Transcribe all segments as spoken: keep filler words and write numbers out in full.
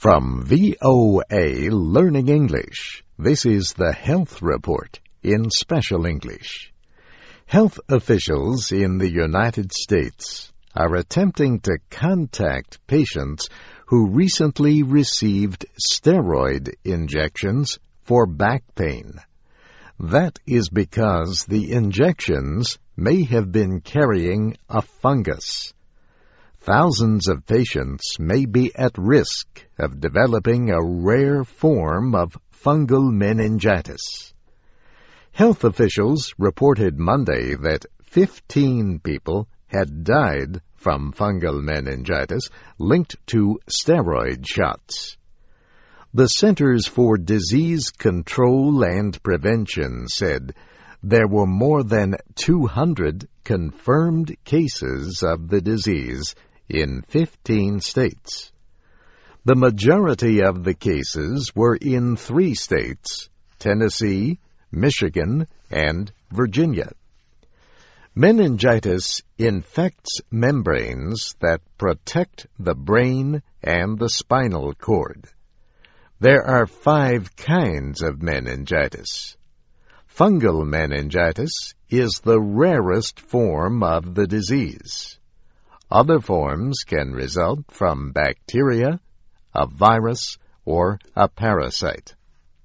From V O A Learning English, this is the Health Report in Special English. Health officials in the United States are attempting to contact patients who recently received steroid injections for back pain. That is because the injections may have been carrying a fungus. Thousands of patients may be at risk of developing a rare form of fungal meningitis. Health officials reported Monday that fifteen people had died from fungal meningitis linked to steroid shots. The Centers for Disease Control and Prevention said there were more than two hundred confirmed cases of the disease in fifteen states. The majority of the cases were in three states: Tennessee, Michigan, and Virginia. Meningitis infects membranes that protect the brain and the spinal cord. There are five kinds of meningitis. Fungal meningitis is the rarest form of the disease. Other forms can result from bacteria, a virus, or a parasite.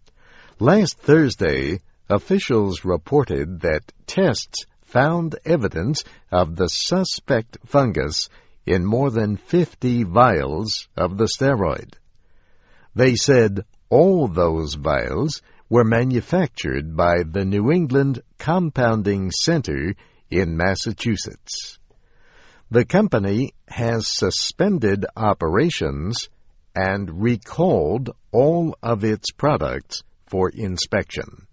Last Thursday, officials reported that tests found evidence of the suspect fungus in more than fifty vials of the steroid. They said all those vials were manufactured by the New England Compounding Center in Massachusetts. The company has suspended operations and recalled all of its products for inspection.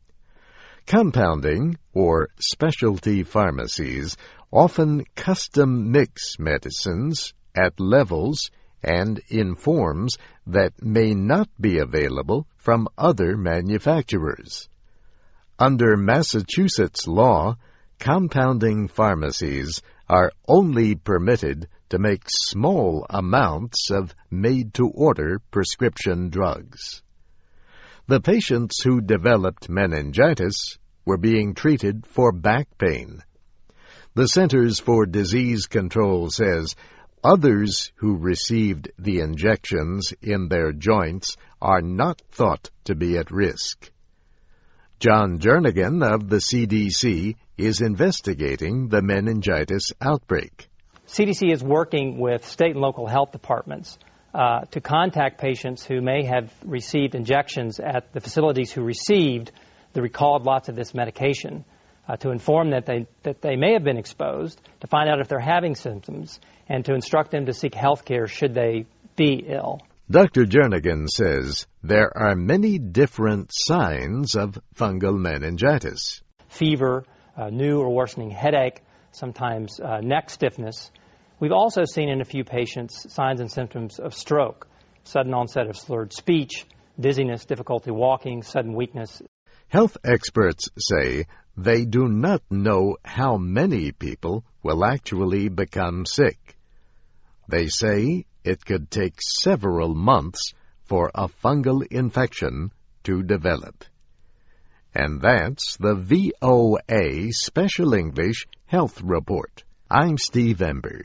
Compounding, or specialty pharmacies, often custom mix medicines at levels and in forms that may not be available from other manufacturers. Under Massachusetts law, compounding pharmacies are only permitted to make small amounts of made-to-order prescription drugs. The patients who developed meningitis were being treated for back pain. The Centers for Disease Control says others who received the injections in their joints are not thought to be at risk. John Jernigan of the C D C is investigating the meningitis outbreak. C D C is working with state and local health departments uh, to contact patients who may have received injections at the facilities who received the recalled lots of this medication, uh, to inform that they that they may have been exposed, to find out if they're having symptoms, and to instruct them to seek health care should they be ill. Doctor Jernigan says there are many different signs of fungal meningitis. Fever, uh, new or worsening headache, sometimes uh, neck stiffness. We've also seen in a few patients signs and symptoms of stroke, sudden onset of slurred speech, dizziness, difficulty walking, sudden weakness. Health experts say they do not know how many people will actually become sick. They say it could take several months for a fungal infection to develop. And that's the V O A Special English Health Report. I'm Steve Ember.